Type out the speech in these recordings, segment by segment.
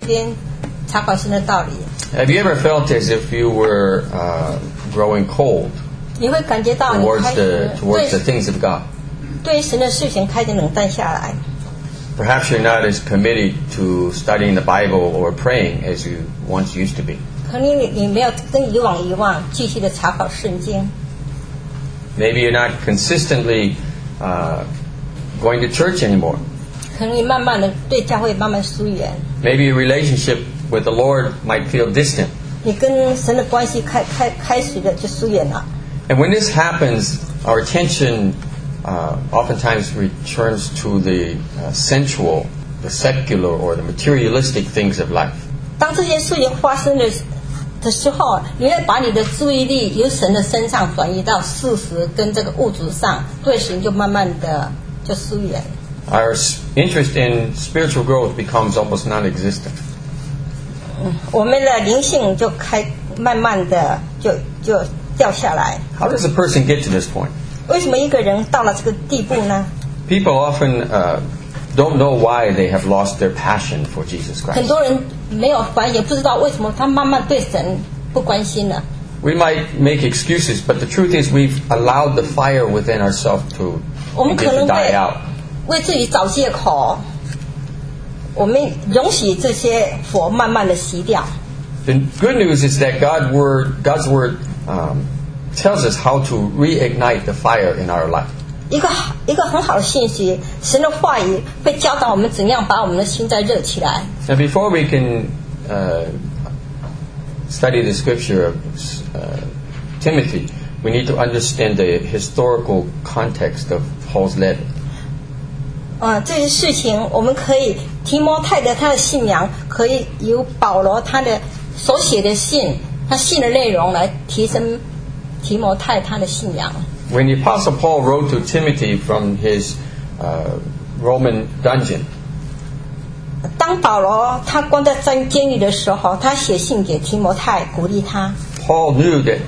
间查考神的道理。 Have you ever felt as if you were growing cold 你会感觉到你 towards 开 the 始 towards the things of God? 对神的事情开始冷淡下来。 Perhaps you're not as committed to studying the Bible or praying as you once used to be. 可能你没有跟以往一样继续的查考圣经。 Maybe you're not consistently going to church anymore. 可能你慢慢的对教会慢慢疏远。 Maybe your relationship with the Lord might feel distant. 你跟神的关系开始的就疏远了。 And when this happens, our attention oftentimes returns to the sensual, the secular, or the materialistic things of life. 当这些事情发生的时候，你会把你的注意力由神的身上转移到事实跟这个物质上，对神就慢慢的就疏远。 Our interest in spiritual growth becomes almost non-existent. 我们的灵性就慢慢的就掉下来。 How does a person get to this point? 为什么一个人到了这个地步呢？ People often don't know why they have lost their passion for Jesus 很 Christ. 多人没有反应，不知道为什么他慢慢对神不关心了。 We might make excuses, but the truth is we've allowed the fire within ourselves to 我们可 begin 能 to die 会 out. 为自己找借口，我们容许这些火慢慢的熄掉。 The good news is that God's word tells us how to reignite the fire in our life. 一个很好的信息，神的话语会教导我们怎样把我们的心再热起来。 Now, before we can study the scripture of Timothy, we need to understand the historical context of Paul's letter. 这些事情我们可以提摩太的他的信仰，可以由保罗他的所写的信，他信的内容来提升提摩太他的信仰。 When the Apostle Paul wrote to Timothy from his Roman dungeon, 当保罗他关在监狱的时候，他写信给提摩太，鼓励他。 Paul knew that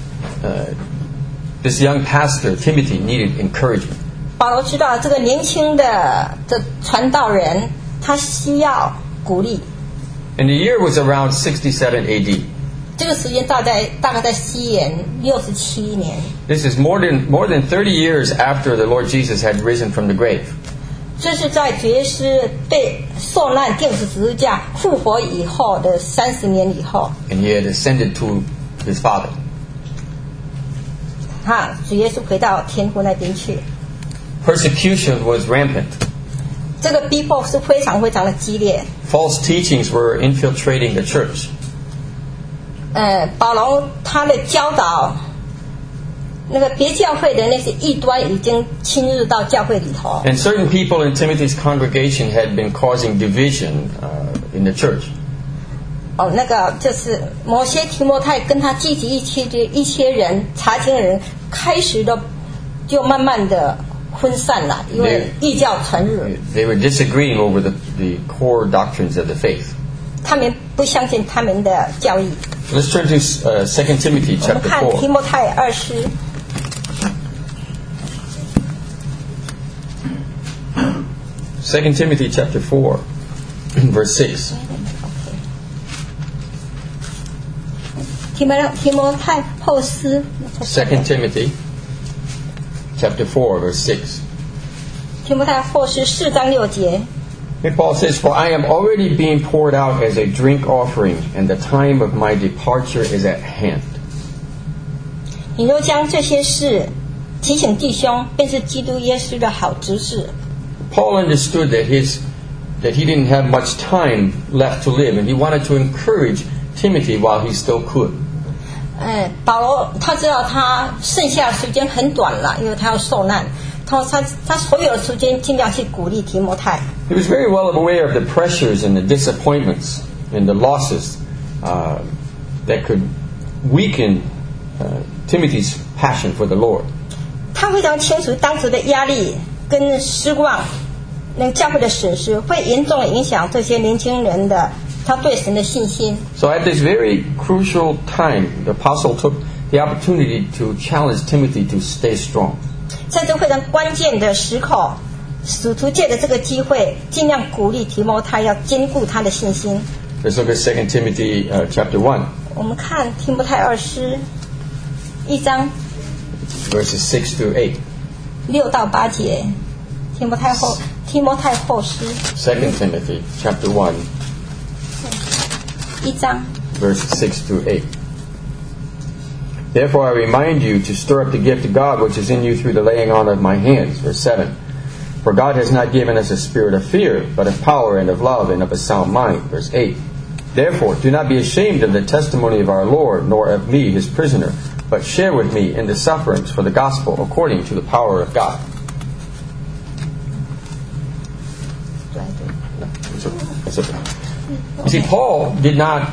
this young pastor, Timothy, needed encouragement. 保罗知道这个年轻的传道人，他需要鼓励。 And the year was around 67 AD. 这个时间大概在西元67年。 This is more than 30 years after the Lord Jesus had risen from the grave. 这是在主耶稣被受难、钉死十字架、复活以后的30年以后。 And he had ascended to his Father. 主耶稣回到天父那边去。 Persecution was rampant. 这个逼迫是非常非常的激烈。 False teachings were infiltrating the church. 保罗他的教导，那个别教会的那些异端已经侵入到教会里头。 And certain people in Timothy's congregation had been causing division in the church. 那个就是某些提摩太跟他积极一些人查经的人，开始的就慢慢的分散了，因为异教传入。 They were disagreeing over the core doctrines of the faith. 他们不相信他们的教义。 Let's turn to 2 Timothy 我们 chapter 看提 4. 摩太二书。 2 Timothy chapter 4, verse 6. 提摩太后书。 2 Timothy chapter 4, verse 6. 提摩太后书4章6节。 And Paul says, For I am already being poured out as a drink offering, and the time of my departure is at hand. 你若将这些事提醒弟兄，便是基督耶稣的好执事。 Paul understood that he didn't have much time left to live, and he wanted to encourage Timothy while he still could. 保罗他知道他剩下的时间很短了，因为他要受难。他所有的时间尽量去鼓励提摩太。 He was very well aware of the pressures and the disappointments and the losses that could weaken Timothy's passion for the Lord. 他非常清楚当时的压力跟失望，那教会的损失会严重的影响这些年轻人的他对神的信心。 So at this very crucial time, the apostle took the opportunity to challenge Timothy to stay strong. 在这非常关键的时刻，使徒借的这个机会，尽量鼓励提摩太要坚固他的信心。 Let's look at 2 Timothy chapter 1, 我们看提摩太二书1章 verses 6 through 8. 6到8节，提摩太后书 2 Timothy chapter 1, 1章 verses 6 through 8. Therefore I remind you to stir up the gift of God which is in you through the laying on of my hands. Verse 7. For God has not given us a spirit of fear, but of power and of love and of a sound mind. Verse 8. Therefore do not be ashamed of the testimony of our Lord, nor of me his prisoner, but share with me in the sufferings for the gospel according to the power of God. That's okay. You see, Paul did not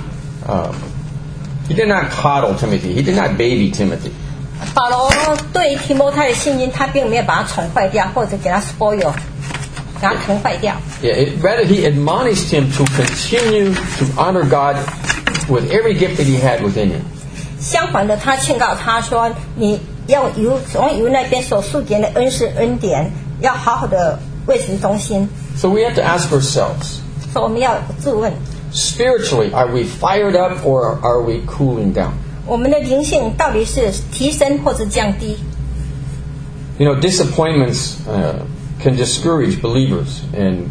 coddle Timothy. He did not baby Timothy. 保罗对提摩太的信心，他并没有把他宠坏掉，或者给他 spoil， 给他疼坏掉。 Rather, he admonished him to continue to honor God with every gift that he had within him. 相反的，他劝告他说：“你要从由那边所述给的恩师恩典，要好好的为神忠心。” So we have to ask ourselves, 所以我们要自问。 spiritually, are we fired up or are we cooling down? 我们的灵性到底是提升或是降低？ You know, disappointments can discourage believers and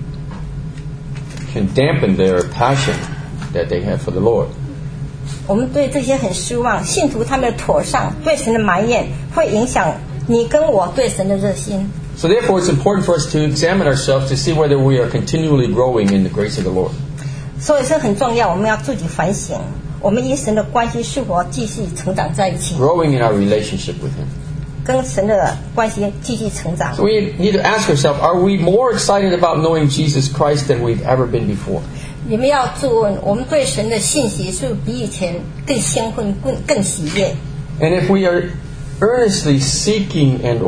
can dampen their passion that they have for the Lord. 我们对这些很失望，信徒他们的妥善对神的埋怨，会影响你跟我对神的热心。 So therefore, it's important for us to examine ourselves to see whether we are continually growing in the grace of the Lord. 所以这很重要，我们要自己反省，我们与神的关系是否继续成长在一起， Growing in our relationship with Him. 跟神的关系继续成长。 So we need to ask ourselves, are we more excited about knowing Jesus Christ than we've ever been before? 你们要自问，我们对神的信息是不是比以前更兴奋、更喜悦？ And if we are earnestly seeking and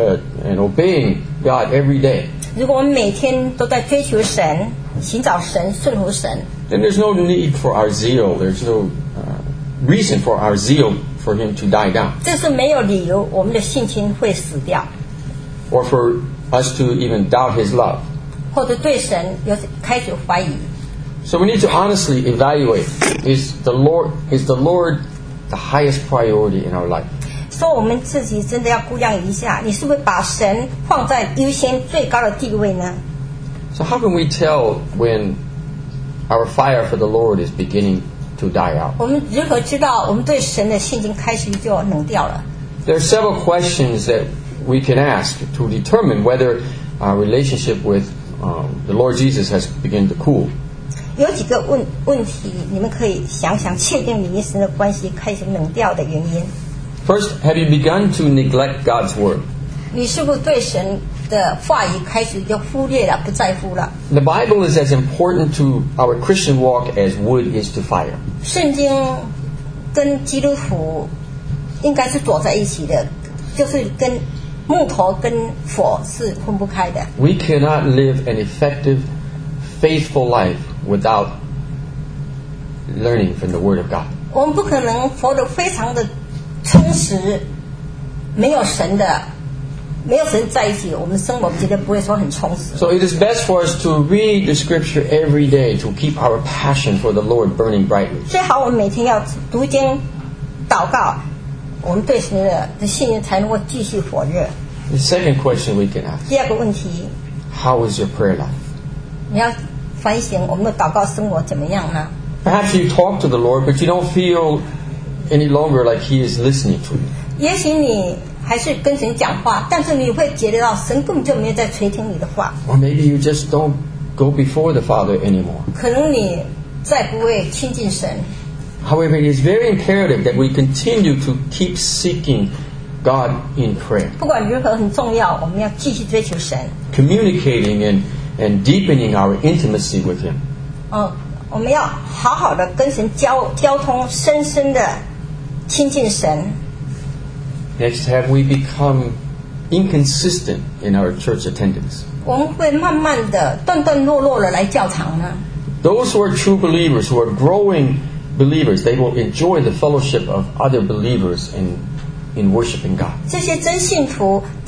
obeying God every day, 如果我们每天都在追求神、寻找神、顺服神， then there's no need for our zeal. There's no reason for our zeal for Him to die down, 这是没有理由我们的信心会死掉， or for us to even doubt His love. 或者对神有开始怀疑。 So we need to honestly evaluate: is the Lord the highest priority in our life? 说我们自己真的要估量一下，你是不是把神放在优先最高的地位呢？ So how can we tell when our fire for the Lord is beginning to die out? 我们如何知道我们对神的信心开始就冷掉了？ There are several questions that we can ask to determine whether our relationship with the Lord Jesus has begun to cool. 有几个问题，你们可以想想，确定你与神的关系开始冷掉的原因。 First, have you begun to neglect God's Word? 你是不是对神的话语开始就忽略了、不在乎了？ The Bible is as important to our Christian walk as wood is to fire. 圣经跟基督徒应该是走在一起的，就是跟木头跟火是分不开的。 We cannot live an effective, faithful life without learning from the Word of God. 我们不可能活得非常的充实，没有神在一起，我们生活绝对不会说很充实。 So it is best for us to read the Scripture every day to keep our passion for the Lord burning brightly. 最好我们每天要读经、祷告，我们对神的信心才能够继续火热。 The second question we can ask, 第二个问题， how is your prayer life? 你要反省我们的祷告生活怎么样呢？ Perhaps you talk to the Lord, but you don't feel any longer like He is listening to you. 也许你还是跟神讲话，但是你会觉得到神根本就没有在垂听你的话， Or maybe you just don't go before the Father anymore. 可能你再不会亲近神。 However, it is very imperative that we continue to keep seeking God in prayer, 不管如何很重要，我们要继续追求神。 communicating and deepening our intimacy with Him. 我们要好好的跟神交通，深深的亲近神。 Next, have we become inconsistent in our church attendance? 我们会慢慢的、断断落落的来教堂呢？ Those who are true believers, who are growing believers, they will enjoy the fellowship of other believers in worshiping God. 这些真信徒，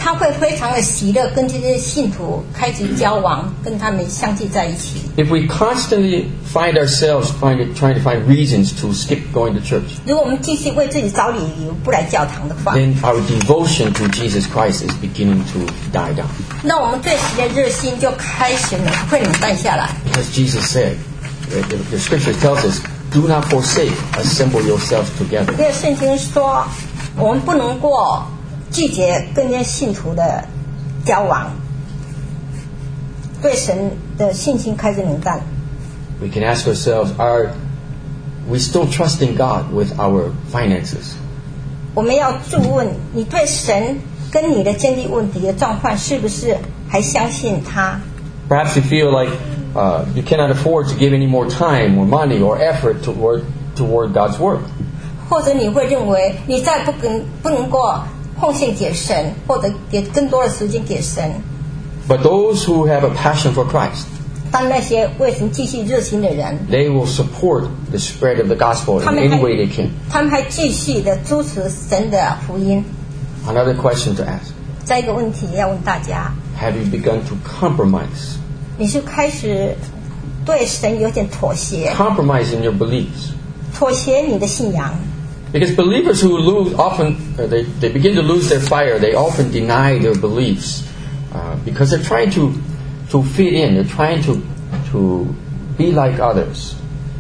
他会非常的喜乐，跟这些信徒开始交往，跟他们相聚在一起。 If we constantly find ourselves trying to find reasons to skip going to church, 如果我们继续为自己找理由不来教堂的话， then our devotion to Jesus Christ is beginning to die down. 那我们对神的热心就开始会冷淡下来。 Because Jesus said, the scripture tells us, do not forsake, assemble yourselves together. 因为圣经说，我们不能够拒绝跟这些信徒的交往，对神的信心开始冷淡。 We can ask ourselves, are we still trusting God with our finances? 我们要自问，你对神跟你的经济问题的状况是不是还相信他？ Perhaps you feel like you cannot afford to give any more time or money or effort toward God's work. 或者你会认为你再不能够奉献给神，或者给更多的时间给神。 But those who have a passion for Christ, 当那些为神继续热心的人， they will support the spread of the gospel in any way they can. 他们还继续的支持神的福音。 Another question to ask, 再一个问题要问大家， have you begun to compromise? 你是开始对神有点妥协， Compromise in your beliefs. 妥协你的信仰。 Because believers who lose often, they begin to lose their fire. They often deny their beliefs because they're trying to fit in. They're trying to be like others.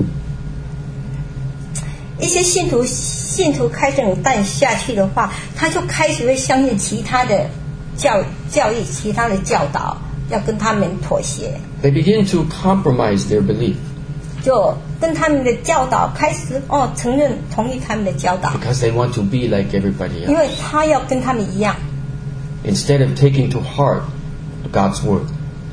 一些信徒开始冷淡下去的话，他就开始会相信其他的教义、其他的教导，要跟他们妥协， They begin to compromise their belief 就跟他们的教导开始承认同意他们的教导， because they want to be like everybody 因 else 为他要跟他们一样， instead of taking to heart God's word.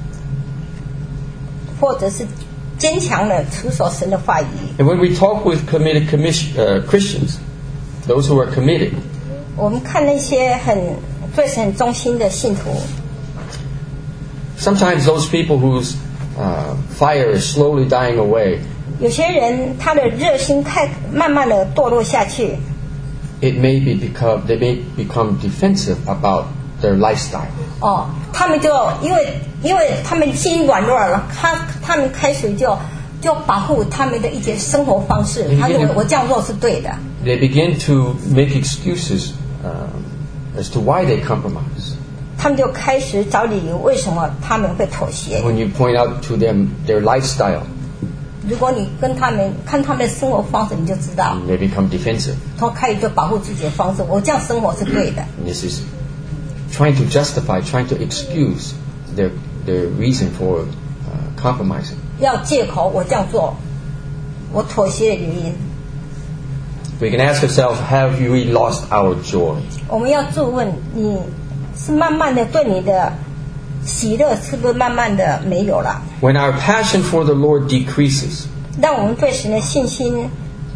或者是坚强的持守神的话语。 And when we talk with committed Christians, those who are committed, 我们看那些对神很忠心的信徒， sometimes those people whose fire is slowly dying away, 有些人他的热心慢慢的堕落下去， it may be because they may become defensive about their lifestyle. 他们就因为他们心软弱了，他们开始就保护他们的一些生活方式，他认为我这样做是对的。 They begin to make excuses as to why they compromise. 他们就开始找理由，为什么他们会妥协。 When you point out to them their lifestyle, 如果你跟他们看他们的生活方式，你就知道， they become defensive. 他开始就保护自己的方式，我这样生活是对的。 And this is trying to justify, trying to excuse their reason for compromising. 要借口我这样做，我妥协的原因。 We can ask ourselves, have we lost our joy? 我们要自问，你是慢慢的对你的喜乐是不是慢慢的没有了？ When our passion for the Lord decreases, 让我们对神的信心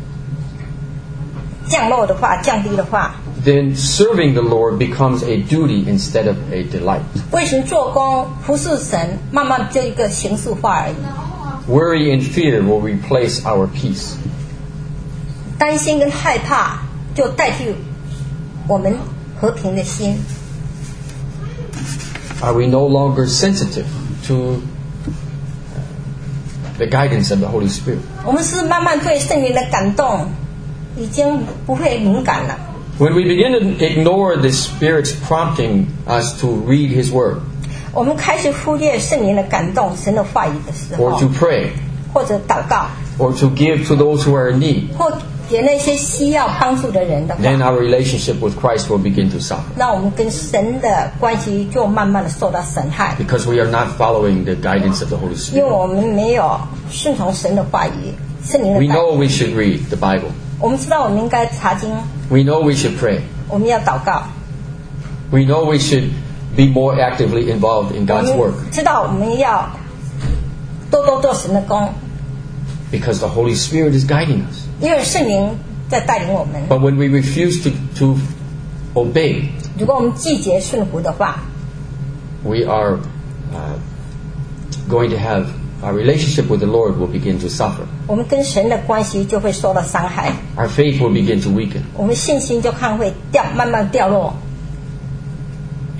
降低的话， then serving the Lord becomes a duty instead of a delight. 为神做工服侍神，慢慢就一个形式化而已。 Worry and fear will replace our peace. 担心跟害怕就代替我们和平的心。 Are we no longer sensitive to the guidance of the Holy Spirit? 我们是慢慢对圣灵的感动已经不会敏感了。 When we begin to ignore the Spirit's prompting us to read His Word 我们开始忽略圣灵的感动、神的话语的时 or 候， to pray 或者祷告， or to give to those who are in need, 或给那些需要帮助的人的话， then our relationship with Christ will begin to suffer 那我们跟神的关系就慢慢的受到损害， because we are not following the guidance of the Holy 因为 Spirit. 我们没有顺从神的话语、圣灵的 We 感 know 动。 we should read the Bible. 我们知道我们应该查经， We know we should pray. 我们要祷告， We know we should be more actively involved in 我 God's work 们知道我们要多多做神的工， because the Holy Spirit is guiding us. 因为圣灵在带领我们。 But when we refuse to obey, 如果我们拒绝顺服的话， we are going to have our relationship with the Lord will begin to suffer. 我们跟神的关系就会受到伤害， Our faith will begin to weaken. 我们信心就会慢慢掉落，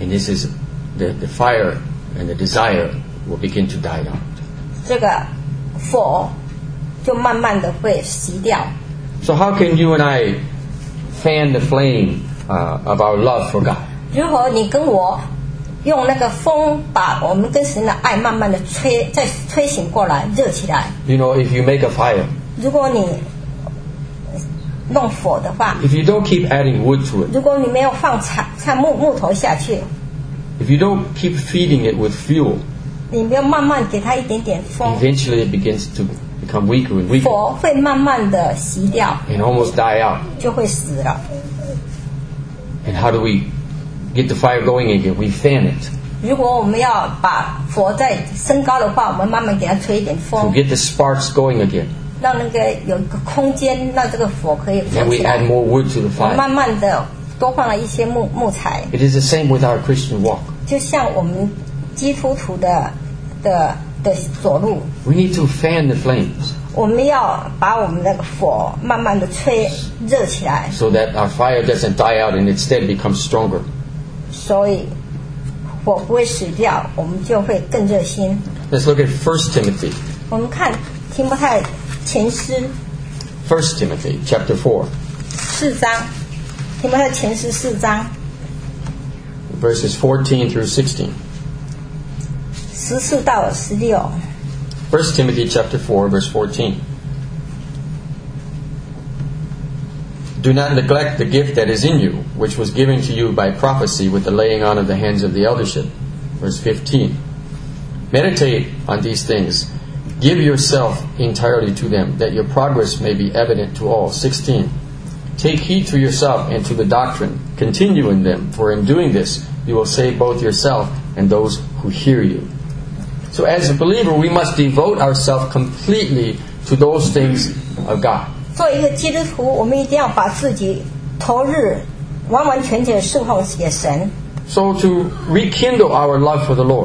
And this is the fire and the desire will begin to die out. 这个火就慢慢的会熄掉。 So how can you and I fan the flame of our love for God? 如何你跟我用那个风把我们跟神的爱慢慢的再吹醒过来，热起来。 You know, if you make a fire, 如果你弄火的话， if you don't keep adding wood to it, 如果你没有放木头下去， if you don't keep feeding it with fuel, 你没有慢慢给它一点点风， eventually it begins to become weaker and weaker 火会慢慢的熄掉， and almost die out. 就会死了。 And how do we get the fire going again? We fan it 如果我们要把火再升高的话，我们慢慢给它吹一点 to 风， get the sparks going again. 让那个有一个空间，让这个火可以 Then 火 we 起来 add。more wood to the 我们慢 fire. 慢的多放了一些木材， It is the same with our Christian walk. 就像我们基督徒的走路， We need to fan the flames 我们要把我们那个火慢慢的吹热起来， so that our fire doesn't die out and instead becomes stronger. 所以火不会死掉，我们就会更热心。 Let's look at 1 Timothy. 我们看提摩太前书 1 Timothy chapter 4, 4章，提摩太前书4章 verses 14 through 16. 14到16。 1 Timothy chapter 4, verse 14. Do not neglect the gift that is in you, which was given to you by prophecy with the laying on of the hands of the eldership. Verse 15. Meditate on these things. Give yourself entirely to them, that your progress may be evident to all. 16. Take heed to yourself and to the doctrine. Continue in them, for in doing this, you will save both yourself and those who hear you. So as a believer, we must devote ourselves completely to those things of God. 作为一个基督徒，我们一定要把自己投入完完全全的侍奉给神。 So to rekindle our love for the Lord,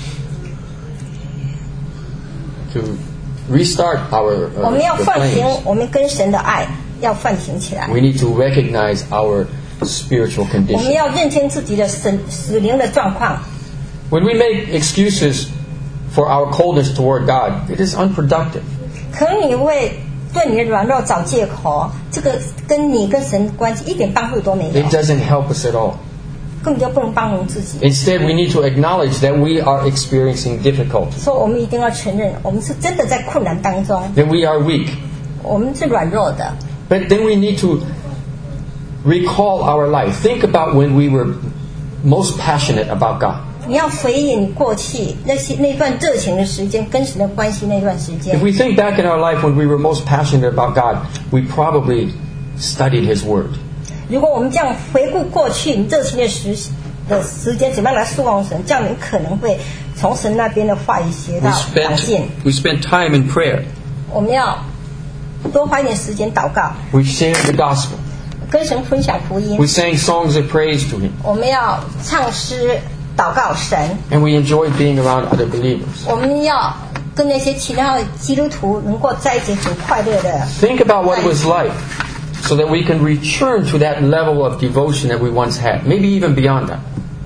to restart our 我们要 the 唤醒 flames, 我们跟神的爱，要唤醒起来。 we need to recognize our spiritual 我们 condition. 要认清自己的死灵的状况。 When we make excuses for our coldness toward God, it is unproductive. 可能你会对你的软弱找借口，这个跟你跟神的关系一点帮助都没有， It doesn't help us at all. 根本就不能帮助自己。 Instead, we need to acknowledge that we are experiencing difficulty, 所以我们一定要承认，我们是真的在困难当中， that we are weak. 我们是软弱的。 But then we need to recall our life. Think about when we were most passionate about God. 你要回忆你过去那段热情的时间，跟神的关系那段时间 If。we think back in our life when we were most passionate about God, we probably studied His Word. 如果我们这样回顾过去你热情的时间，怎么样来侍奉神，这样你可能会从神那边的话语学 We 到长进。 spent time in prayer. 我们要多花一点时间祷告， We shared the gospel. 跟神分享福音 We。sang songs of praise to Him. 我们要唱诗祷告神， And we enjoyed being around other believers. 我们要跟那些其他的基督徒能够在一起很快乐的。 Think about what it was like so that we can return to that level of devotion that we once had, maybe even beyond that.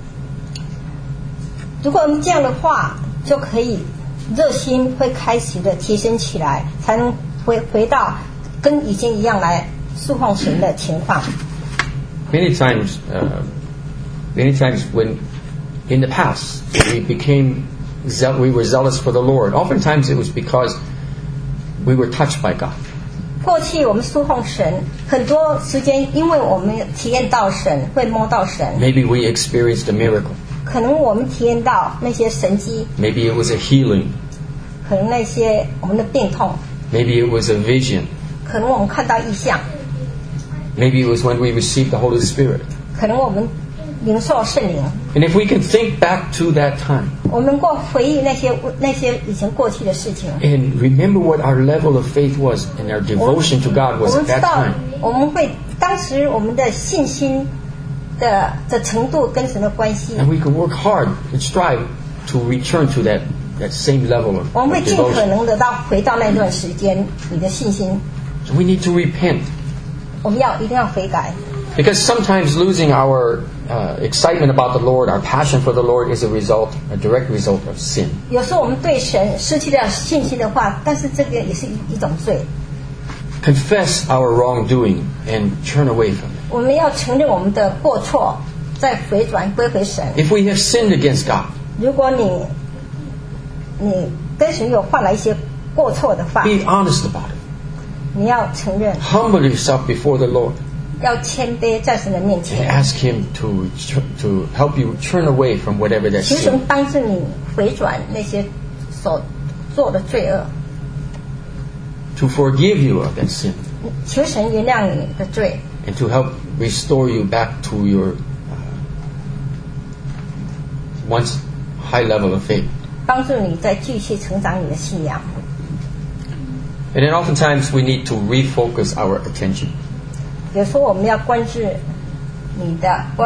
如果我们这样的话，就可以热心会开始的提升起来，才能回到跟以前一样来侍奉神的情况。 Many times when in the past we were zealous for the Lord, oftentimes it was because we were touched by God. 过去我们侍奉神很多时间，因为我们体验到神，会摸到神， Maybe we experienced a miracle. 可能我们体验到那些神迹， Maybe it was a healing. 可能那些我们的病痛， Maybe it was a vision. 可能我们看到异象， Maybe it was when we received the Holy Spirit. 可能我们领受圣灵。 And if we can think back to that time 我们能够回忆那些以前过去的事情， and remember what our level of faith was and our devotion to God 我 was 们 at 知 that 道 time. 我们会当时我们的信心的程度跟神的关系， And we can work hard and strive to return to that same level of 我们会尽可 devotion. 能的回到那段时间，你的信心， So we need to repent. 我们一定要悔改。 Because sometimes losing our excitement about the Lord, our passion for the Lord, is a direct result of sin. 有时候我们对神失去了信心的话，但是这个也是一种罪。 Confess our wrongdoing and turn away from it. 我们要承认我们的过错，再回转归回神。 If we have sinned against God, 如果你跟神有犯了一些过错的话， be honest about it. 你要承认， Humble yourself before the Lord 要谦卑在神的面 and 前， ask Him to help you turn away from whatever that 求神 sin. 帮助你回转那些所做的罪恶， To forgive you of that sin 求神原谅你的罪， and to help restore you back to your once high level of faith. 帮助你再继续成长你的信仰。 And then oftentimes we need to refocus our attention. 有时候我们要关注你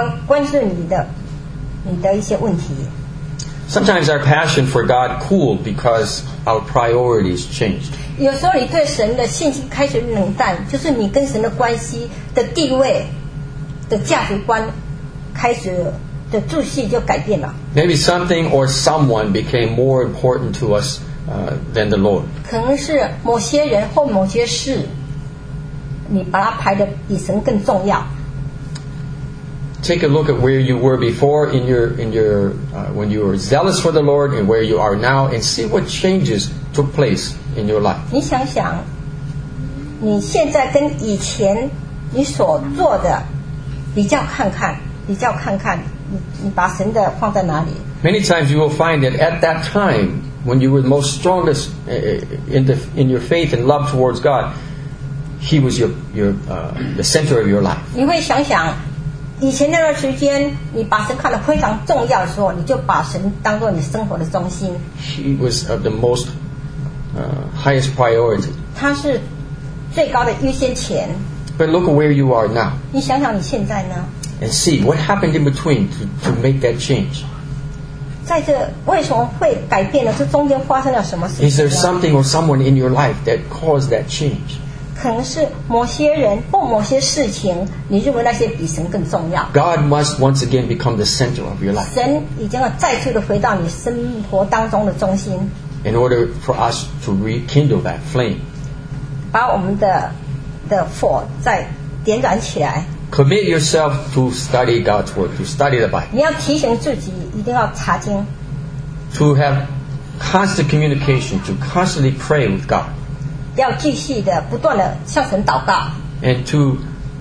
的一些问题。 Sometimes our passion for God cooled because our priorities changed. 有时候你对神的信心开始冷淡，就是你跟神的关系的地位的价值观开始的秩序就改变了。 Maybe something or someone became more important to us than the Lord. 可能是某些人或某些事，你把它排得比神更重要。 Take a look at where you were before in your when you were zealous for the Lord and where you are now, and see what changes took place in your life. 你想想，你现在跟以前你所做的比较看看，你把神的放在哪里？ Many times you will find that at that time, when you were most strongest in your faith and love towards God, He was the center of your life. 你会想想，以前那段时间，你把神看得非常重要的时候，你就把神当作你生活的中心。 He was of the most highest priority. 它是最高的优先权。 But look at where you are now 你想想你现在呢？ and see what happened in between to make that change. 在这为什么会改变呢？这中间发生了什么事 Is 情 there 呢？ something or someone in your life that caused that change? 可能是某些人或某些事情，你认为那些比神更重要。 God must once again become the center of your life 神已经要再次的回到你生活当中的中心， in order for us to rekindle that flame. 把我们的火再点燃起来。 Commit yourself to study God's Word, to study the Bible, 你要提醒自己，一定要查经， to have constant communication, to constantly pray with God, 要继续的不断的向神祷告， and to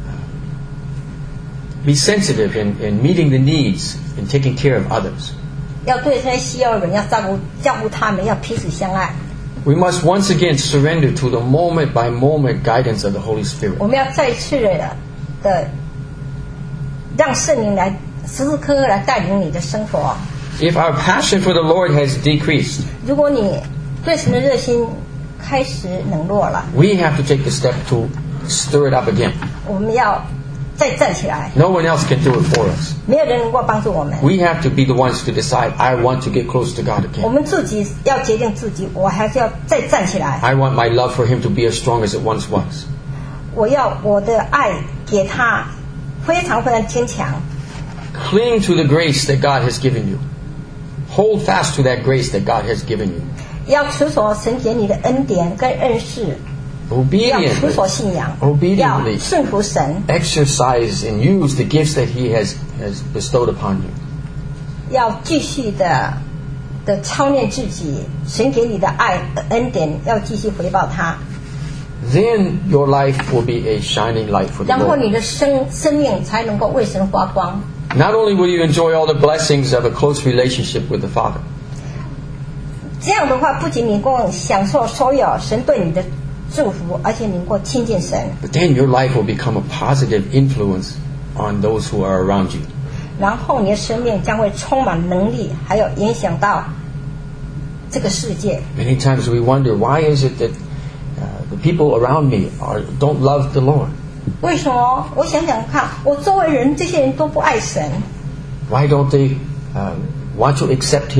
be sensitive in meeting the needs and taking care of others. 要对这些需要的人要照顾他们，要彼此相爱。 We must once again surrender to the moment by moment guidance of the Holy Spirit. 我们要再次的让圣灵来时时刻刻来带领你的生活。 If our passion for the Lord has decreased, 如果你对神的热心开始冷落了， we have to take the step to stir it up again. 我们要再站起来， No one else can do it for us. 没有人能够帮助我们。 We have to be the ones to decide, I want to get close to God 我 again. 们自己要决定自己，我还是要再站起来。 I want my love for Him to be as strong as it once was. 我要我的爱给他非常非常坚强。 Cling to the grace that God has given you. Hold fast to that grace that God has given you. 要持守神给你的恩典跟恩赐，要持守 Obediently, 信仰， Obediently. 要顺服神， exercise and use the gifts that He has bestowed upon you. 要继续的操练自己，神给你的爱恩典要继续回报他， Then your life will be a shining light for the 然后 Lord. 你的生命才能够为神发光。 Not only will you enjoy all the blessings of a close relationship with the Father, 这样的话，不仅你能够享受所有神对你的祝福，而且你能够亲近神， but then your life will become a positive influence on those who are around you. 然后你的生命将会充满能力，还有影响到这个世界。 Many times we wonder, why is it that the people around me don't love the Lord? 为什么？我想想看，我周围人这些人都不爱神， Why don't they want to accept Him?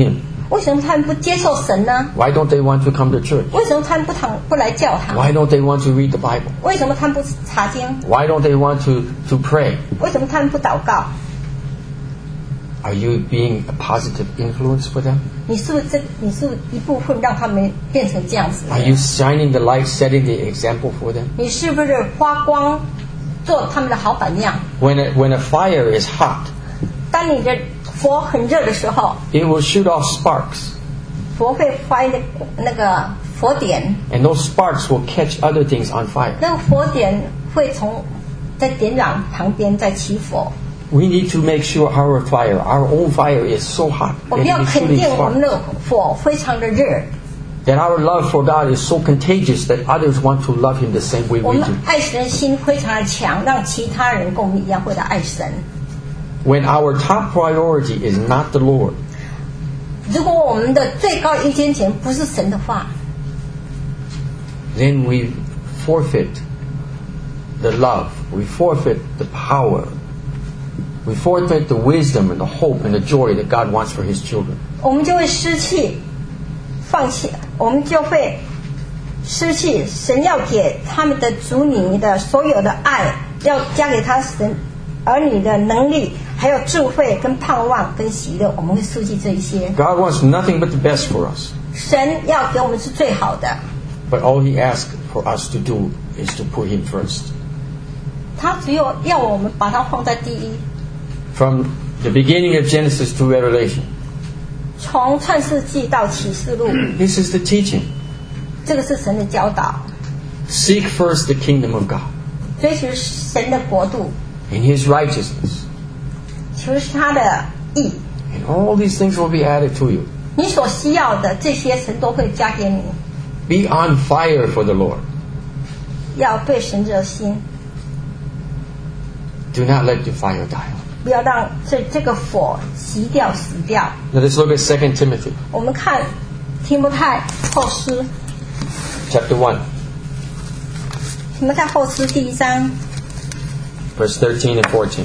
为什么他们不接受神呢？ Why don't they want to come to church? 为什么他们不来教堂？ Why don't they want to read the Bible? 为什么他们不查经？ Why don't they want to pray? 为什么他们不祷告？ Are you being a positive influence for them? 你是不是一部分让他们变成这样子？ Are you shining the light, setting the example for them? 你是不是发光，做他们的好榜样？ When a fire is hot, 当你的火很热的时候， it will shoot off sparks. 火会发那个火点， And those sparks will catch other things on fire. 那个火点会在点燃旁边再起火。 We need to make sure our own fire is so hot 我 that 们要 it is 肯 shooting 定我们 sparks. 的火非常的热， That our love for God is so contagious that others want to love Him the same way 我 we 们 do. 爱神的心非常的强，让其他人跟我们一样会来爱神。 When our top priority is not the Lord, 如果我们的最高优先权不是神的话， then we forfeit the love, we forfeit the power, we forfeit the wisdom and the hope and the joy that God wants for His children. 我们就会失去放弃，我们就会失去神要给他们的主女的所有的爱，要加给他神儿女的能力，还有智慧跟盼望跟喜乐，我们会失去这一些。 God wants nothing but the best for us. 神要给我们是最好的， But all He asks for us to do is to put Him first. 他只有要我们把它放在第一。 From the beginning of Genesis to Revelation, 从创世纪到启示录， this is the teaching. 这个是神的教导， Seek first the kingdom of God 追求神的国度， and His righteousness, 求他的义。 and all these things will be added to you. 你所需要的这些神都会加给你。 Be on fire for the Lord. 要对神热心， Do not let the fire die. 不要让这个火熄掉死掉。 Now let's look at 2 Timothy 我们看提摩太后书， chapter 1, 提摩太后书第1章 verse 13 and 14.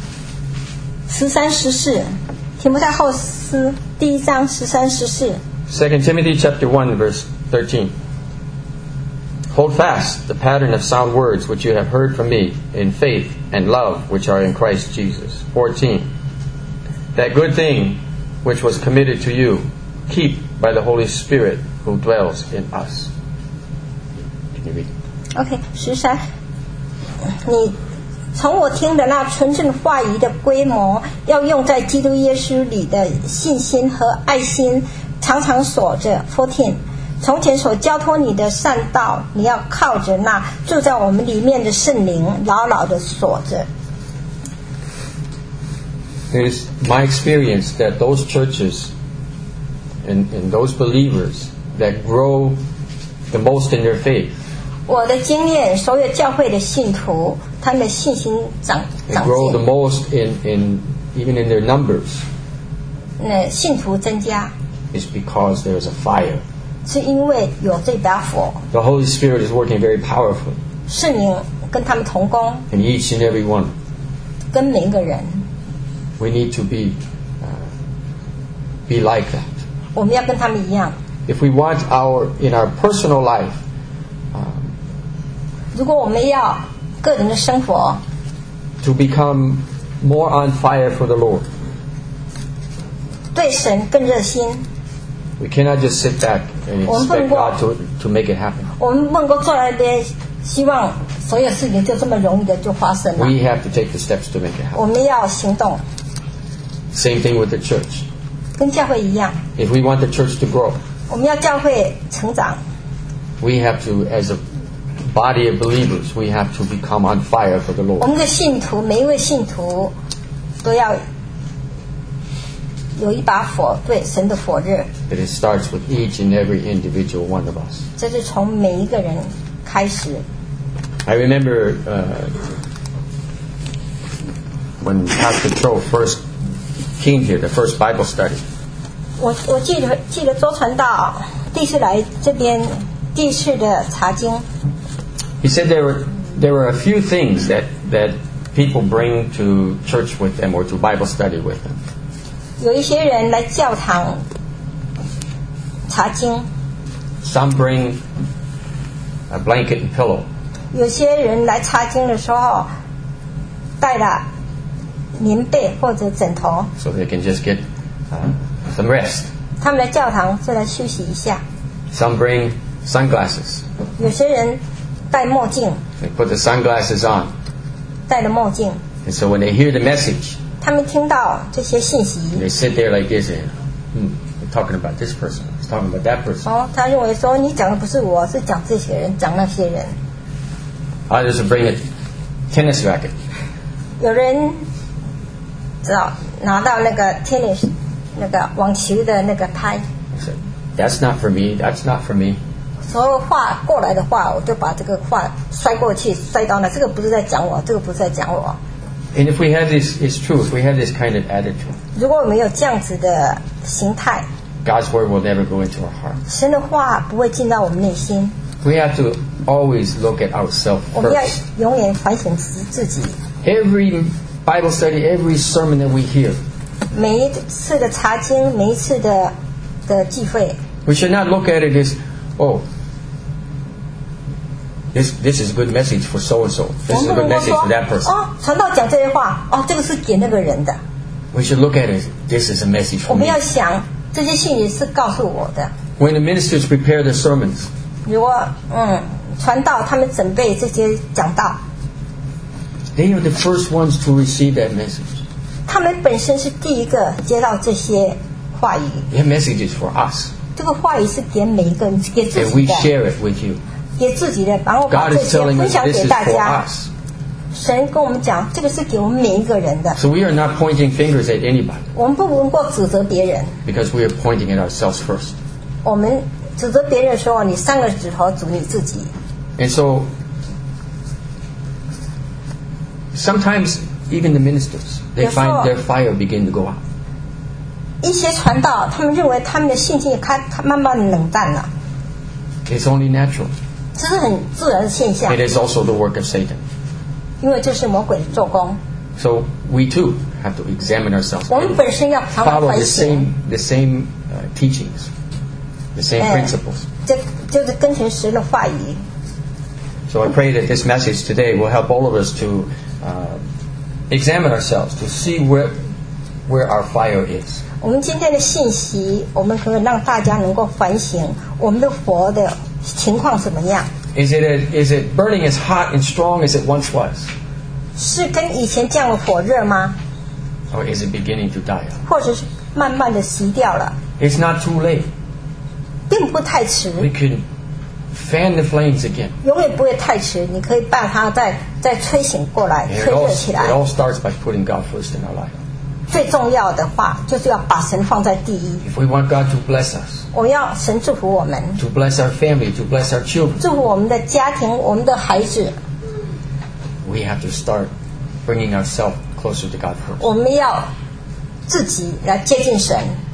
13、14，提摩太后书第1章13、14。 2 Timothy chapter 1, verse 13. Hold fast the pattern of sound words which you have heard from me in faith and love which are in Christ Jesus. 14. That good thing which was committed to you, keep by the Holy Spirit who dwells in us. Can you read? OK， 13，你从我听的那纯正话语的规模，要用在基督耶稣里的信心和爱心，常常锁着。14，从前所交托你的善道，你要靠着那住在我们里面的圣灵，牢牢的锁着。 It is my experience that those churches and those believers that grow the most in their faith, 我的经验，所有教会的信徒，他们的信心长 and grow the 进， most in even in their numbers, 信徒增加， is because there is a fire. 是因为有这把火， The Holy Spirit is working very powerfully 圣灵跟他们同工， in each and every one. 跟每一个人， We need to be like that. 我们要跟他们一样。 If we want in our personal life 如果我们要个人的生活 to become more on fire for the Lord, 对神更热心， we cannot just sit back and expect God to make it happen. 我们不能够坐在那边，希望所有事情就这么容易的就发生了。 We have to take the steps to make it happen. 我们要行动， Same thing with the church. 跟教会一样， If we want the church to grow, 我们要教会成长， we have to, as a body of believers, we have to become on fire for the 我 Lord. 们的信徒每一位信徒都要有一把火，对神的火热， That it starts with each and every individual one of us. 这是从每一个人开始。 I remember when Pastor Cho first came here, the first Bible study. 我记得周传道第一次来这边，第一次的查经。 He said there were a few things that people bring to church with them or to Bible study with them. 有一些人来教堂查经， Some bring a blanket and pillow. 有些人来查经的时候带了棉被或者枕头， So they can just get some rest. 他们来教堂是来休息一下。 Some bring sunglasses. 有些人戴墨镜， They put the sunglasses on. 戴了墨镜， And so when they hear the message, 他们听到这些信息， they sit there like this and, we're talking about this person. It's talking about that person. 他认为说你讲的不是我，是讲这些人，讲那些人。 Others will bring a tennis racket. 有人拿到那个 tennis 那个网球的那个拍， They said, that's not for me. That's not for me. 所有话过来的话，我就把这个话摔过去，摔到那，这个不是在讲我，这个不是在讲我。 And if we have this, it's true, if we have this kind of attitude, 如果我们有这样子的形态， God's word will never go into our heart. 神的话不会进到我们内心。 We have to always look at ourselves 我们要 first. 永远反省自己。 Every Bible study, every sermon that we hear, 每一次的查经，每一次的聚会， we should not look at it as, oh, this is a good message for so-and-so. 我 This is 们 a 不 good 能够 message 说 for that person. 传道讲这些话，这个是给那个人的。 We should look at it as, this is a message 我 for 们 me. 要想这些信息是告诉我的。 When the ministers prepare their sermons, 如果传道他们准备这些讲道， they are the first ones to receive that message. 他们本身是第一个接到这些话语。 That message is for us. 这个话语是给每一个人，给自 And 己 we 的， share it with you. 给自己的，然后把 God 这 is 些 telling 分 us 享 this 给 is 大 for 家。 us. 神跟我们讲，这个是给我们每一个人的。 So we are not pointing fingers at anybody 我们不能够指责别人。 because we are pointing at ourselves first. 我们指责别人的时候，你3个指头指你自己。 And so sometimes even the ministers, they find their fire begin to go out. 一些传道，他们认为他们的信心开慢慢的冷淡了， It's only natural. 这是很自然的现象， It is also the work of Satan. 因为这是魔鬼的做工。 So we too have to examine ourselves 我们 and 本身要常常 follow 反 the 省， same teachings, the same principles. 这就是跟随神的话语。 So I pray that this message today will help all of us to examine ourselves, to see where our fire is. 我们今天的信息，我们可以让大家能够反省我们的火的情况怎么样， Is it burning as hot and strong as it once was? 是跟以前这样的火热吗？ Or is it beginning to die out? 或者是慢慢的熄掉了？ It's not too late. 并不太迟， We can fan the flames again. 永远不会太迟。你可以把它再吹醒过来， And 吹热起 it 来。 all starts by putting God first in our life. 最重要的话，就是要把神放在第一。 If we want God to bless us, 我们要神祝福我们， to bless our family, to bless our children, 祝福我们的家庭，我们的孩子。 we have to start bringing ourselves closer to God first. 我们要自己来接近神。